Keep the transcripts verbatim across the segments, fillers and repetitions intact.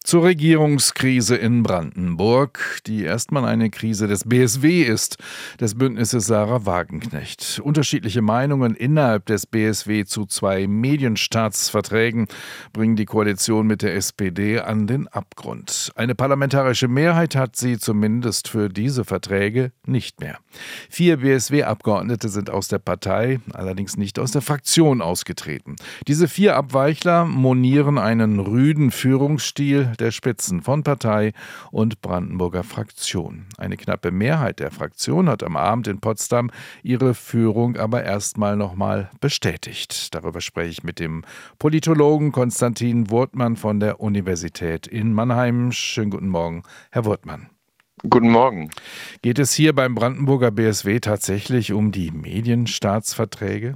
Zur Regierungskrise in Brandenburg, die erstmal eine Krise des B S W ist, des Bündnisses Sarah Wagenknecht. Unterschiedliche Meinungen innerhalb des B S W zu zwei Medienstaatsverträgen bringen die Koalition mit der S P D an den Abgrund. Eine parlamentarische Mehrheit hat sie zumindest für diese Verträge nicht mehr. Vier B S W-Abgeordnete sind aus der Partei, allerdings nicht aus der Fraktion ausgetreten. Diese vier Abweichler monieren einen rüden Führungsstil der Spitzen von Partei und Brandenburger Fraktion. Eine knappe Mehrheit der Fraktion hat am Abend in Potsdam ihre Führung aber erstmal nochmal bestätigt. Darüber spreche ich mit dem Politologen Konstantin Wurtmann von der Universität in Mannheim. Schönen guten Morgen, Herr Wurtmann. Guten Morgen. Geht es hier beim Brandenburger B S W tatsächlich um die Medienstaatsverträge?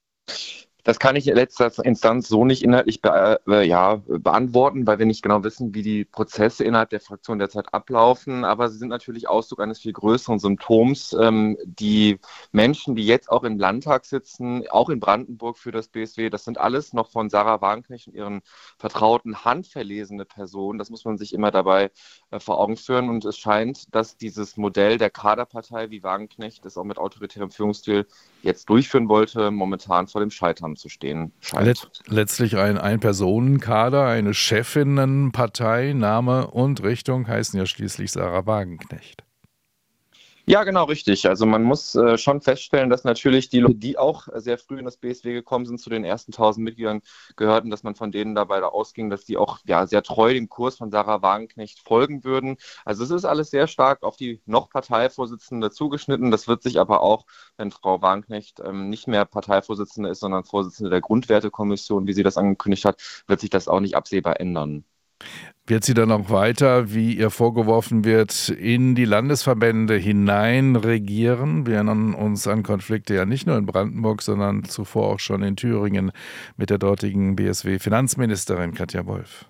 Das kann ich in letzter Instanz so nicht inhaltlich be- äh, ja, beantworten, weil wir nicht genau wissen, wie die Prozesse innerhalb der Fraktion derzeit ablaufen. Aber sie sind natürlich Ausdruck eines viel größeren Symptoms. Ähm, die Menschen, die jetzt auch im Landtag sitzen, auch in Brandenburg für das B S W, das sind alles noch von Sarah Wagenknecht und ihren Vertrauten handverlesene Personen. Das muss man sich immer dabei äh, vor Augen führen. Und es scheint, dass dieses Modell der Kaderpartei, wie Wagenknecht es auch mit autoritärem Führungsstil jetzt durchführen wollte, momentan vor dem Scheitern zu stehen scheint. Let- letztlich ein Ein-Personen-Kader, eine Chefinnenpartei, Name und Richtung heißen ja schließlich Sarah Wagenknecht. Ja, genau, richtig. Also man muss äh, schon feststellen, dass natürlich die Leute, die auch sehr früh in das B S W gekommen sind, zu den ersten tausend Mitgliedern gehörten, dass man von denen dabei da ausging, dass die auch ja, sehr treu dem Kurs von Sarah Wagenknecht folgen würden. Also es ist alles sehr stark auf die noch Parteivorsitzende zugeschnitten. Das wird sich aber auch, wenn Frau Wagenknecht ähm, nicht mehr Parteivorsitzende ist, sondern Vorsitzende der Grundwertekommission, wie sie das angekündigt hat, wird sich das auch nicht absehbar ändern. Wird sie dann auch weiter, wie ihr vorgeworfen wird, in die Landesverbände hinein regieren? Wir erinnern uns an Konflikte ja nicht nur in Brandenburg, sondern zuvor auch schon in Thüringen mit der dortigen B S W-Finanzministerin Katja Wolf.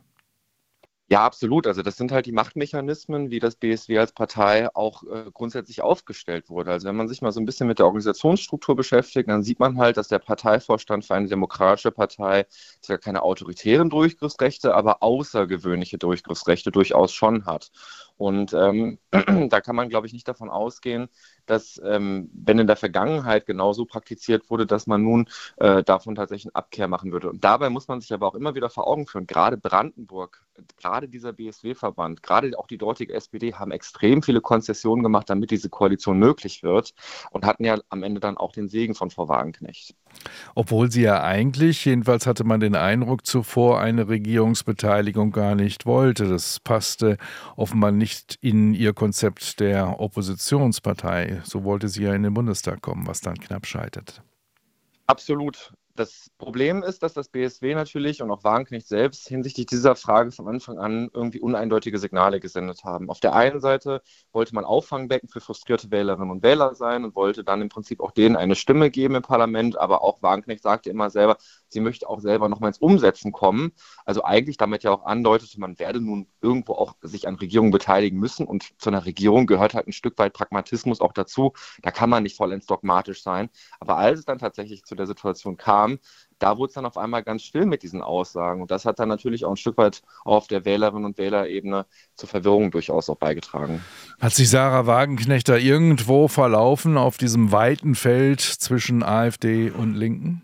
Ja, absolut. Also das sind halt die Machtmechanismen, wie das B S W als Partei auch äh, grundsätzlich aufgestellt wurde. Also wenn man sich mal so ein bisschen mit der Organisationsstruktur beschäftigt, dann sieht man halt, dass der Parteivorstand für eine demokratische Partei zwar keine autoritären Durchgriffsrechte, aber außergewöhnliche Durchgriffsrechte durchaus schon hat. Und ähm, da kann man, glaube ich, nicht davon ausgehen, dass, ähm, wenn in der Vergangenheit genauso praktiziert wurde, dass man nun äh, davon tatsächlich eine Abkehr machen würde. Und dabei muss man sich aber auch immer wieder vor Augen führen, gerade Brandenburg, gerade dieser B S W-Verband, gerade auch die dortige S P D haben extrem viele Konzessionen gemacht, damit diese Koalition möglich wird und hatten ja am Ende dann auch den Segen von Frau Wagenknecht. Obwohl sie ja eigentlich, jedenfalls hatte man den Eindruck zuvor, eine Regierungsbeteiligung gar nicht wollte. Das passte offenbar nicht in ihr Konzept der Oppositionspartei. So wollte sie ja in den Bundestag kommen, was dann knapp scheitert. Absolut. Das Problem ist, dass das B S W natürlich und auch Wagenknecht selbst hinsichtlich dieser Frage von Anfang an irgendwie uneindeutige Signale gesendet haben. Auf der einen Seite wollte man Auffangbecken für frustrierte Wählerinnen und Wähler sein und wollte dann im Prinzip auch denen eine Stimme geben im Parlament, aber auch Wagenknecht sagte immer selber, sie möchte auch selber nochmal ins Umsetzen kommen. Also eigentlich damit ja auch andeutete, man werde nun irgendwo auch sich an Regierungen beteiligen müssen und zu einer Regierung gehört halt ein Stück weit Pragmatismus auch dazu. Da kann man nicht vollends dogmatisch sein. Aber als es dann tatsächlich zu der Situation kam, da wurde es dann auf einmal ganz still mit diesen Aussagen. Und das hat dann natürlich auch ein Stück weit auf der Wählerinnen- und Wählerebene zur Verwirrung durchaus auch beigetragen. Hat sich Sarah Wagenknecht da irgendwo verlaufen auf diesem weiten Feld zwischen AfD und Linken?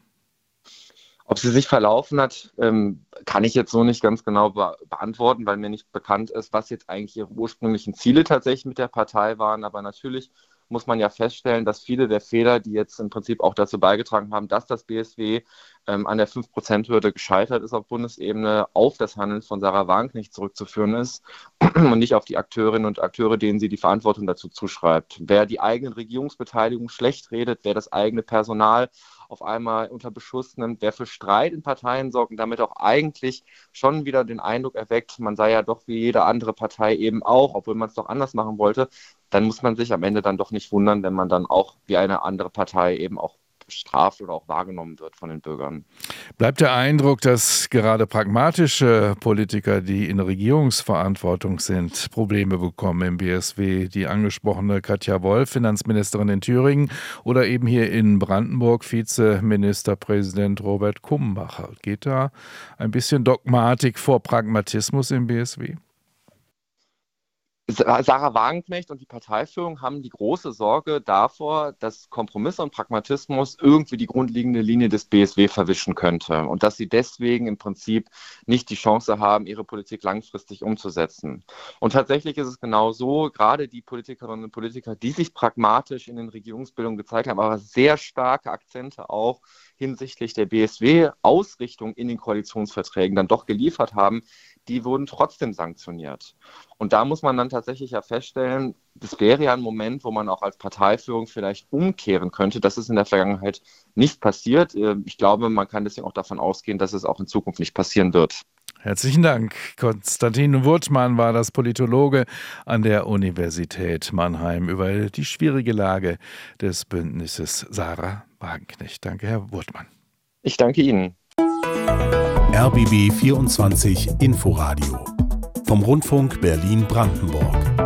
Ob sie sich verlaufen hat, ähm, kann ich jetzt so nicht ganz genau be- beantworten, weil mir nicht bekannt ist, was jetzt eigentlich ihre ursprünglichen Ziele tatsächlich mit der Partei waren. Aber natürlich muss man ja feststellen, dass viele der Fehler, die jetzt im Prinzip auch dazu beigetragen haben, dass das B S W ähm, an der fünf Prozent Hürde gescheitert ist auf Bundesebene, auf das Handeln von Sarah Wagenknecht zurückzuführen ist und nicht auf die Akteurinnen und Akteure, denen sie die Verantwortung dazu zuschreibt. Wer die eigene Regierungsbeteiligung schlecht redet, wer das eigene Personal auf einmal unter Beschuss nimmt, wer für Streit in Parteien sorgt und damit auch eigentlich schon wieder den Eindruck erweckt, man sei ja doch wie jede andere Partei eben auch, obwohl man es doch anders machen wollte, dann muss man sich am Ende dann doch nicht wundern, wenn man dann auch wie eine andere Partei eben auch bestraft oder auch wahrgenommen wird von den Bürgern. Bleibt der Eindruck, dass gerade pragmatische Politiker, die in Regierungsverantwortung sind, Probleme bekommen im B S W? Die angesprochene Katja Wolf, Finanzministerin in Thüringen, oder eben hier in Brandenburg Vizeministerpräsident Robert Kummacher. Geht da ein bisschen Dogmatik vor Pragmatismus im B S W? Sarah Wagenknecht und die Parteiführung haben die große Sorge davor, dass Kompromisse und Pragmatismus irgendwie die grundlegende Linie des B S W verwischen könnte und dass sie deswegen im Prinzip nicht die Chance haben, ihre Politik langfristig umzusetzen. Und tatsächlich ist es genau so, gerade die Politikerinnen und Politiker, die sich pragmatisch in den Regierungsbildungen gezeigt haben, aber sehr starke Akzente auch hinsichtlich der B S W-Ausrichtung in den Koalitionsverträgen dann doch geliefert haben, die wurden trotzdem sanktioniert. Und da muss man dann tatsächlich ja feststellen, das wäre ja ein Moment, wo man auch als Parteiführung vielleicht umkehren könnte. Das ist in der Vergangenheit nicht passiert. Ich glaube, man kann deswegen auch davon ausgehen, dass es auch in Zukunft nicht passieren wird. Herzlichen Dank. Konstantin Wurtmann war das, Politologe an der Universität Mannheim, über die schwierige Lage des Bündnisses Sarah Wagenknecht. Danke, Herr Wurtmann. Ich danke Ihnen. R B B vierundzwanzig Inforadio vom Rundfunk Berlin-Brandenburg.